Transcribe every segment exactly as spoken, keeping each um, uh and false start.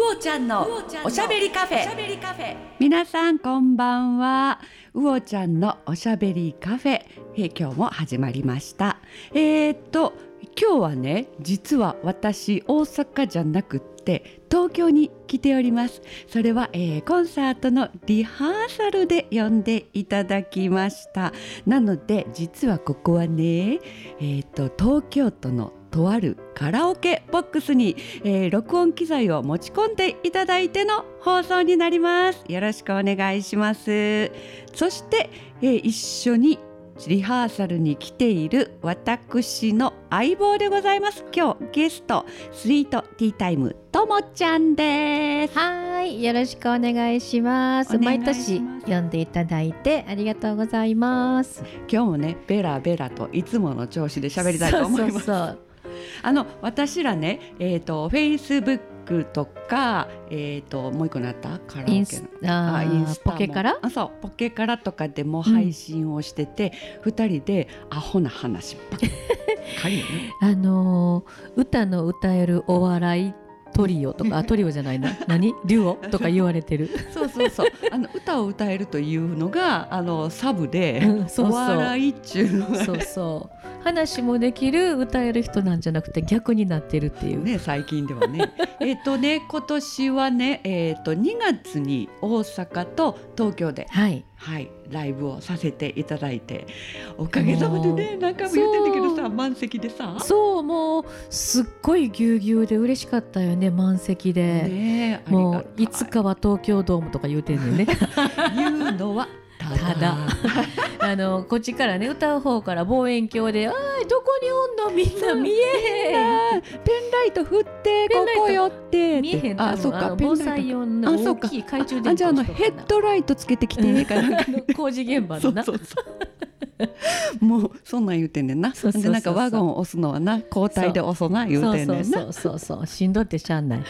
おちゃんのおしゃべりカフェ。皆さんこんばんは。うおちゃんのおしゃべりカフェ、え今日も始まりました。えー、っと今日はね、実は私大阪じゃなくって東京に来ております。それは、えー、コンサートのリハーサルで呼んでいただきました。なので実はここはね、えー、っと東京都のとあるカラオケボックスに、えー、録音機材を持ち込んでいただいての放送になります。よろしくお願いします。そして、えー、一緒にリハーサルに来ている私の相棒でございます。今日ゲストスイートティータイムともちゃんです。 はい、よろしくお願いします。毎年呼んでいただいてありがとうございます。 今日もねベラベラといつもの調子で喋りたいと思います。そうそうそう、あの私らね、えーと、Facebook とか、えーと、もう一個なったカラオケのインスああインスタもポケカラあそうポケカラとかでも配信をしてて、うん、ふたりでアホな話ばっかり、ね、 あのー、歌の歌えるお笑いトリオとかトリオじゃないな何デュオとか言われてるそうそうそう、あの歌を歌えるというのがあのサブで、うん、そうそうお笑いっちゅうのが、ね、 そうそう話もできる歌える人なんじゃなくて逆になってるっていうね、最近ではねえっとね今年はね、えー、とにがつに大阪と東京で、 はいはい、ライブをさせていただいて、おかげさまでね何回も言ってんだけどさ、満席でさ、 そうもうすっごいぎゅうぎゅうで嬉しかったよね。満席で、ね、もういつかは東京ドームとか言うてんのよね言うのはただ, ただあのこっちからね歌う方から望遠鏡で、あーどこにおんのみんな見えへん、 ペンライト振ってここよって見えへん、 あそうか防災用の大きい懐中電灯、 あじゃああのヘッドライトつけてきてから工事現場のなそうそうそうもうそんなん言うてんねんな。 そうそうそうそう、 でなんかワゴン押すのはな交代で押そうな言うてんねんな。 そうそうそうそうしんどってしゃあない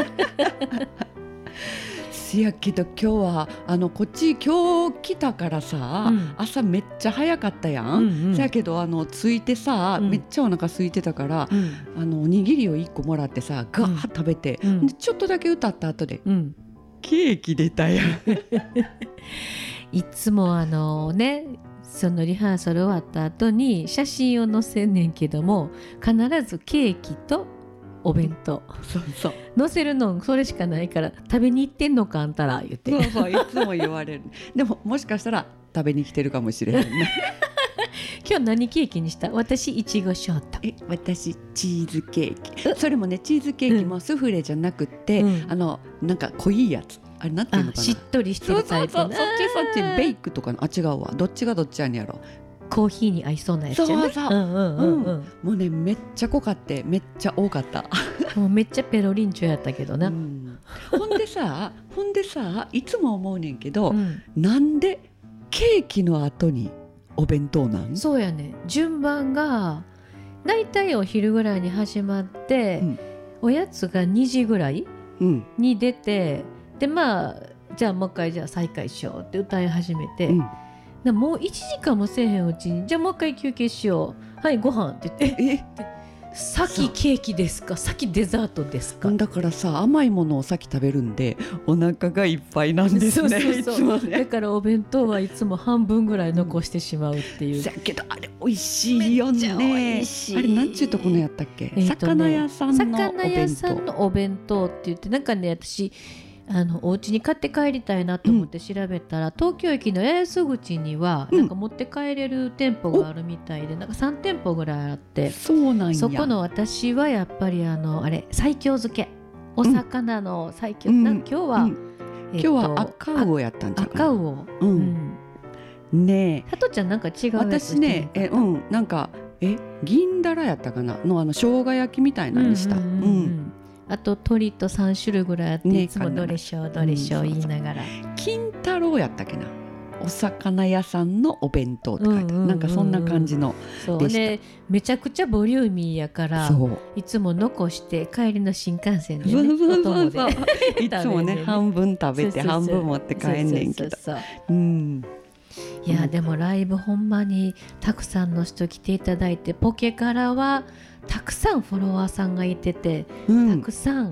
せやけど今日はあのこっち今日来たからさ、うん、朝めっちゃ早かったやん、うんうん、せやけどあの着いてさ、うん、めっちゃお腹空いてたから、うん、あのおにぎりをいっこもらってさガーッ食べて、うん、でちょっとだけ歌った後で、うん、ケーキ出たやんいつもあのねそのリハーサル終わった後に写真を載せんねんけども、必ずケーキとお弁当、 そうそう載せるのそれしかないから食べに行ってんのかあんたら言って、 そうそういつも言われるでももしかしたら食べに来てるかもしれへんね今日何ケーキにした？私いちごショート、 え私チーズケーキ、それもねチーズケーキもスフレじゃなくって、うん、あのなんか濃いやつ、あれなんていうのかな、 しっとりしてるタイプな。 そうそうそう、そっちそっちベイクとかの、あ違うわ、どっちがどっちやねやろ。 コーヒーに合いそうなやつじゃね。 そうそう、うんうんうんうん、もうねめっちゃ濃かってめっちゃ多かったもうめっちゃペロリンチョやったけどな、うん、 ほんでさほんでさいつも思うねんけど、うん、なんでケーキの後にお弁当なん？ そうやね、順番がだいたいお昼ぐらいに始まって、うん、おやつがにじぐらいに出て、うん、でまあじゃあもう一回じゃあ再開しようって歌い始めて、うん、もういちじかんもせえへんうちにじゃあもう一回休憩しよう、はいご飯って言って、え先ケーキですか先デザートですか。 だからさ甘いものを先食べるんでお腹がいっぱいなんですね。そうそうそう、 ね、だからお弁当はいつも半分ぐらい残してしまうっていう、うん、 だけどあれ美味しいよね。めっちゃ美味しい。あれなんちゅうとこのやったっけ、えーとね、魚屋さんのお弁当。 魚屋さんのお弁当って言って、なんかね私あのお家に買って帰りたいなと思って調べたら、うん、東京駅の八重洲口にはなんか持って帰れる店舗があるみたいで、うん、なんかさん店舗ぐらいあって、 そうなんや。 そこの私はやっぱりあのあれ西京漬け、お魚の西京、うん、なん今日は、うんえー、今日は赤魚やったんじゃない？ 赤魚、うんうん、ねえ、 ハトちゃんなんか違うやつしてる？ 私ねえ、うん、なんかえ銀だらやったかなのあの生姜焼きみたいなのにした、うんうんうんうん、 あと鳥とさん種類ぐらいあって、ね、いつもどれしょうどれしょう言いながら、 うん、金太郎やったっけな、お魚屋さんのお弁当って書いてある、うんうんうん、なんかそんな感じのでした。 ね、めちゃくちゃボリューミーやからいつも残して帰りの新幹線で、ね、 そうそうそうそういつもね半分食べて半分持って帰んねんけど、 いやでもライブほんまにたくさんの人来ていただいて、ポケからはたくさんフォロワーさんがいてて、うん、たくさん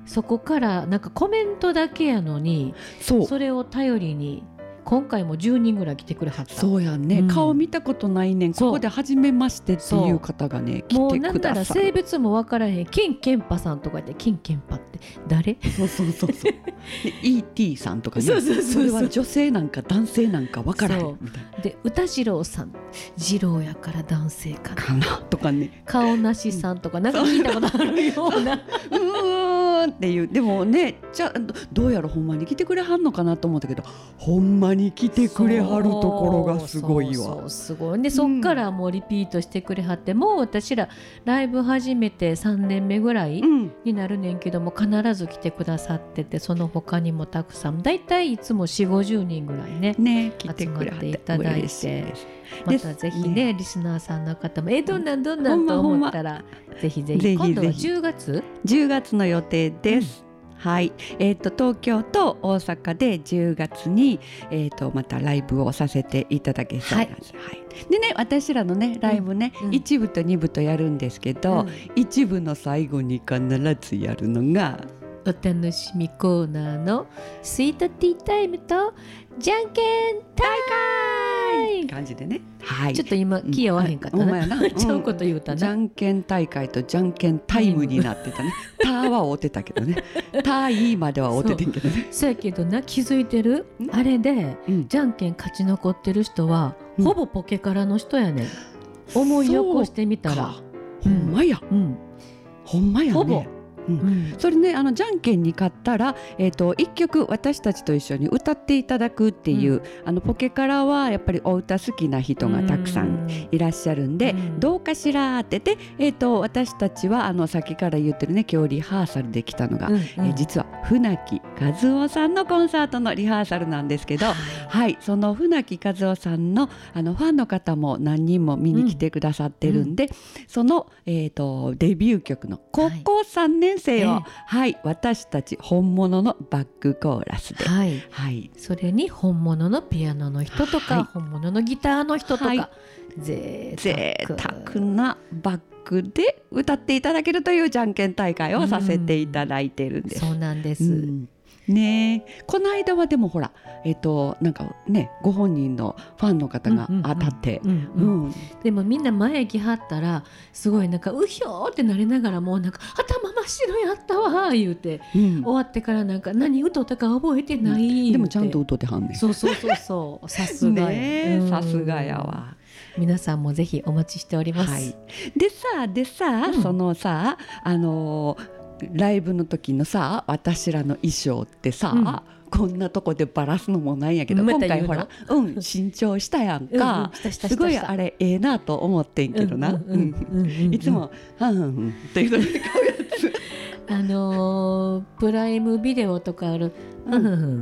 そこからなんかコメントだけやのに そ, それを頼りに今回もじゅうにんぐらい来てくれはった。 そうやね、うん、顔見たことないねん、ここで初めましてっていう方がね来てくださる。もうなんなら性別も分からへん、金ケンパさんとかで、金ケンパって誰？ そうそうそうそうイーティー さんとかね、そうそうそうそう、それは女性なんか男性なんか分からへんみたいな。 で歌次郎さん、次郎やから男性か な, かなとかね、 顔なしさんとかなんか聞いたことあるようなうーんっていう。でもね、じゃどうやらほんまに来てくれはんのかなと思ったけど、ほんまに来てくれはるところがすごいわ。 そうそうすごいで、そっからもうリピートしてくれはって、うん、もう私らライブ始めてさんねんめぐらいになるねんけども、うん、必ず来てくださってて、その他にもたくさん、だいたいいつも よんじゅうごじゅうにんぐらい ね, ね集まっていただいて、またぜひ ね, ねリスナーさんの方もえどんなんどんなんと思ったら、ぜひぜひ今度はじゅうがつじゅうがつの予定です、うん、はい、えー、と東京と大阪でじゅうがつに、えー、とまたライブをさせていただけそうなんです、はいはい、でね、私らのねライブね、うん、いちぶとにぶとやるんですけど、うん、いちぶの最後に必ずやるのがお楽しみコーナーのスイートティータイムとじゃんけん大会感じでね、はい、 ちょっと今気合わへんかったな、うん、ちゃうこと言うたな、 じゃんけん大会とじゃんけんタイムになってたねターは合うてたけどねタイまでは合うててんけどね。 そうやけどな、気づいてるあれで、うん、じゃんけん勝ち残ってる人は、うん、ほぼポケカラの人やねん。思い起こしてみたらほんまや、うん、ほんまやね、 ほぼうんうん、それね、あのじゃんけんに勝ったら、えー、といっきょく私たちと一緒に歌っていただくっていう、うん、あのポケカラはやっぱりお歌好きな人がたくさんいらっしゃるんで、うん、どうかしらってで、えー、と私たちはあのさっきから言ってるね、今日リハーサルできたのが、うんうん、えー、実は船木和夫さんのコンサートのリハーサルなんですけど、はい、はい、その船木和夫さん の, あのファンの方も何人も見に来てくださってるんで、うんうん、その、えー、とデビュー曲の高校さんねん生を、はい、はい、私たち本物のバックコーラスで、はいはい、 それに本物のピアノの人とか、はい、本物のギターの人とか、はい、 ぜいたくなバックで歌っていただけるというじゃんけん大会をさせていただいてるんです、 うん、そうなんです、うん、 ね、この間はでもほら、えーと、なんかね、ご本人のファンの方が当たって、 でもみんな前来はったらすごいなんかうひょーってなりながら、もうなんか頭真っ白やったわ言うて、うん、終わってからなんか何歌ったか覚えてない、うん、 でもちゃんと歌ってはんねん。 そうそうそうそうさすがや、さすがやわ。 皆さんもぜひお待ちしております、はい、 でさでさ、うん、そのさ、あのーライブの時のさ、私らの衣装ってさ、うん、こんなとこでバラすのもないんやけど、今回ほら、うん、新調したやんか、うん、すごいあれええなと思ってんけどな、いつもはんはんはんっていうので買うやつあのー、プライムビデオとかある、うん、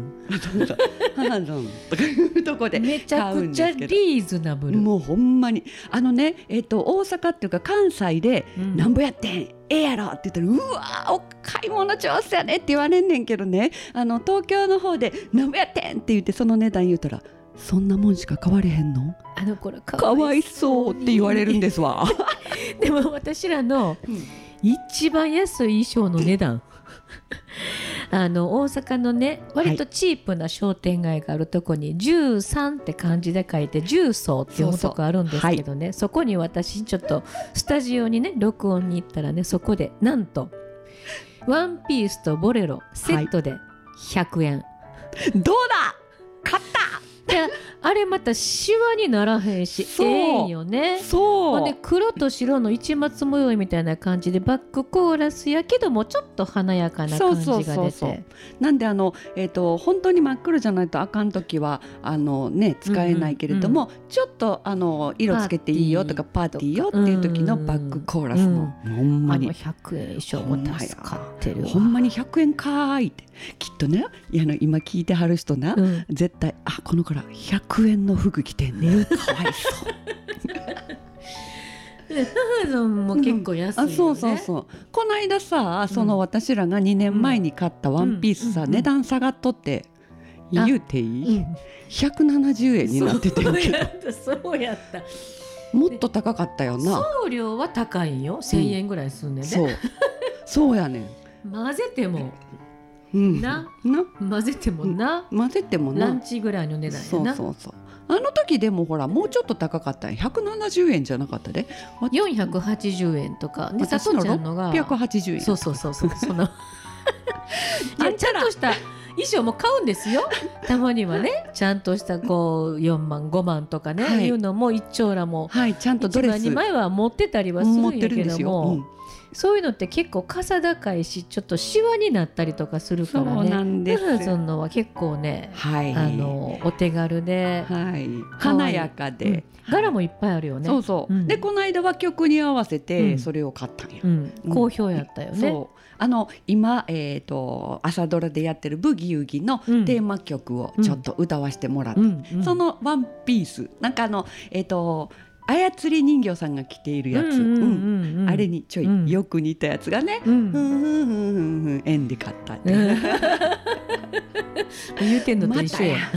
とかいうとこでめちゃくちゃリーズナブル、 もうほんまにあのね、えーと、大阪っていうか関西で、うん、なんぼやってんええやろって言ったら、うわお買い物上手やねって言われんねんけどね、あの東京の方でなんぼやってんって言ってその値段言うたら、そんなもんしか買われへんの、 あの頃かわいそうって言われるんですわでも私らの一番安い衣装の値段あの大阪のね、割とチープな商店街があるとこに、はい、じゅうさんって漢字で書いて重曹っていうとこあるんですけどね、そうそう、はい、そこに私ちょっとスタジオにね録音に行ったらね、そこでなんとワンピースとボレロセットでひゃくえん、はい、 どうだ買ったあれまたシワにならへんし、ええんよね。 そうで黒と白の市松模様みたいな感じでバックコーラスやけどもちょっと華やかな感じが出て、そうそうそうそう、 なんであの、えーと、本当に真っ黒じゃないとあかん時はあの、ね、使えないけれども、うんうんうん、ちょっとあの色つけていいよとかパーティーよっていう時のバックコーラスの、うん、ほんまにあのひゃくえん以上も助かってるわ。 ほんまにひゃくえんかーいってきっとね、いやあの今聞いてはる人な、うん、絶対あこの子らひゃくえんの服着てんねかわいそう母さんも結構安いよね、うん、あそうそうそう、この間さ、その私らがにねんまえに買ったワンピースさ、うん、値段下がっとって言うていい、うん、ひゃくななじゅうえんになっててんけど、 そうやったもっと高かったよな。 送料は高いんよ、せんえんぐらいすんねんね、 うん、そうそうやねん混ぜてもうん、 なな混ぜてもな、 混ぜてもなランチぐらいの値段やな。 そうそうそう。あの時でもほらもうちょっと高かったんひゃくななじゅうえんじゃなかったでよんひゃくはちじゅうえんとかで、さ私のとちゃんのがろっぴゃくはちじゅうえん。 そうそうそうそうそのいやちゃんとした衣装も買うんですよ。たまにはねちゃんとしたこうよんまんごまんとかね、はい、いうのも一丁羅も、 はい、ちゃんとドレスいちまんにまいは持ってたりはするんやけども、うん、そういうのって結構かさ高いしちょっとシワになったりとかするからね。 そうなんです。 だからそのは結構ね、はい、あのお手軽で、 はい、華やかで、うん柄もいっぱいあるよね。 そうそう、うん、でこの間は曲に合わせてそれを買ったんや、 うんうん、好評やったよね。 そうあの今、えー、と朝ドラでやってるブギウギのテーマ曲をちょっと歌わせてもらって、うんうん、そのワンピースなんかあのえっ、ー、と操り人形さんが着ているやつ、あれにちょい、うん、よく似たやつがね、うん、ふんふんふんふんふん円で買ったって、うん、 言うてんのと一緒や。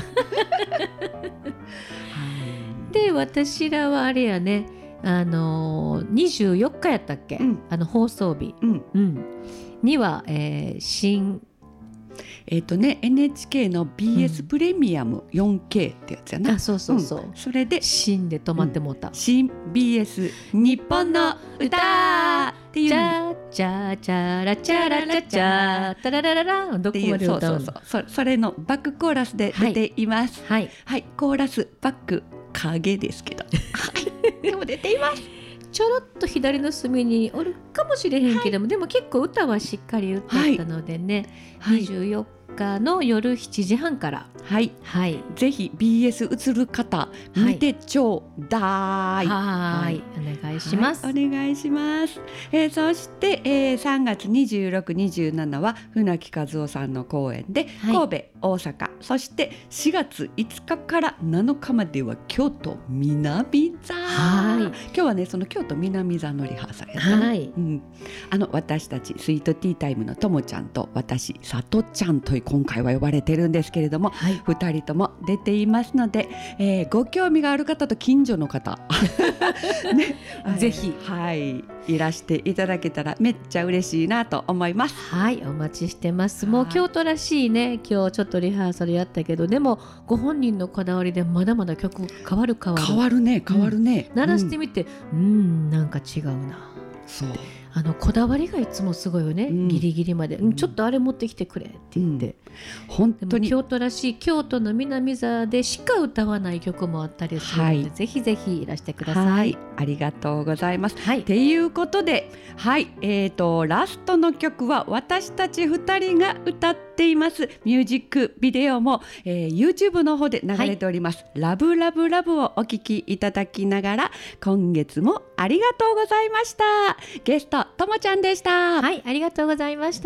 で私らはあれやね、あのー、にじゅうよっかやったっけ、うん、あの放送日、うんうん、には、えー、新えーとね、エヌエイチケー の ビーエス プレミアム よんケー ってやつやな、 うん、あそうそうそう、 うん、それで新で止まってもうた、うん、 新 ビーエス 日本の歌っていう、 チャチャチャラチャララチャタララララどこまで歌うの、そうそうそう、それのバックコーラスで出ています。はい、はいはい、コーラスバック影ですけどでも出ています。 ちょろっと左の隅におるかもしれへんけども、はい、でも結構歌はしっかり歌ったのでね、はい、にじゅうよっかの夜しちじはんからはい、はい、ぜひ ビーエス 映る方見てちょうだい。 はい、お願いします、 はい、お願いします、えー、そして、えー、さんがつにじゅうろく、にじゅうしちは船木和夫さんの公演で、はい、神戸、大阪、そしてしがついつかからなのかまでは京都南座、はい、今日はねその京都南座のリハーサルやったね、はいうん、あの私たちスイートティータイムのともちゃんと私さとちゃんと今回は呼ばれてるんですけれども、はい、ふたりとも出ていますので、えー、ご興味がある方と近所の方、 ね、ぜひ、 はい、いらしていただけたらめっちゃ嬉しいなと思います。 はい、お待ちしてます。もう京都らしいね、今日ちょっとリハーサルやったけど、でもご本人のこだわりでまだまだ曲変わる変わる変わるね変わるね、 うん、鳴らしてみて、うん、うんなんか違うな。 そうあのこだわりがいつもすごいよね、うん、ギリギリまで、うん、ちょっとあれ持ってきてくれって言って、うん、 本当に京都らしい京都の南座でしか歌わない曲もあったりするので、はい、ぜひぜひいらしてください。 はい、ありがとうございます。はい、っていうことで、はい、えーと、ラストの曲は私たちふたりが歌っていますミュージックビデオも、えー、YouTube の方で流れております、はい、ラブラブラブをお聴きいただきながら今月もありがとうございました。ゲストともちゃんでした。 はい、ありがとうございました。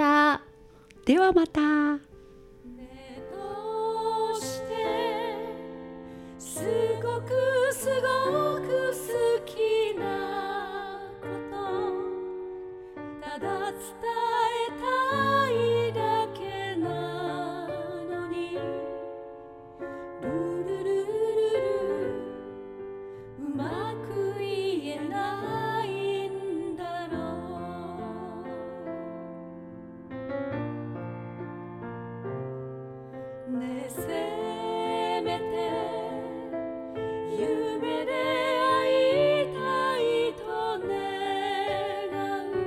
ではまた。 すごくすごく好きなことただ伝えたいだけなのにルルルルルうまく言えないんだろうねえせめて夢で会いたいと願う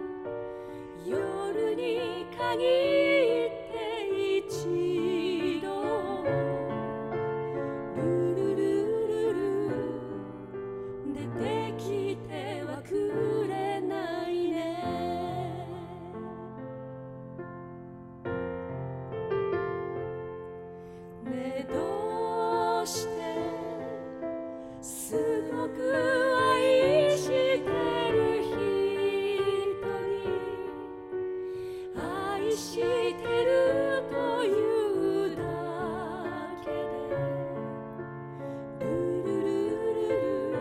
夜に限って一度ルルルルル出てきてはくれないねねえどうしてすごく愛してる人に愛してるというだけでルルルルル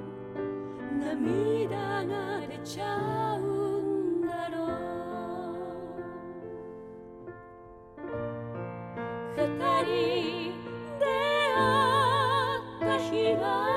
涙が出ちゃうんだろう二人出会った日は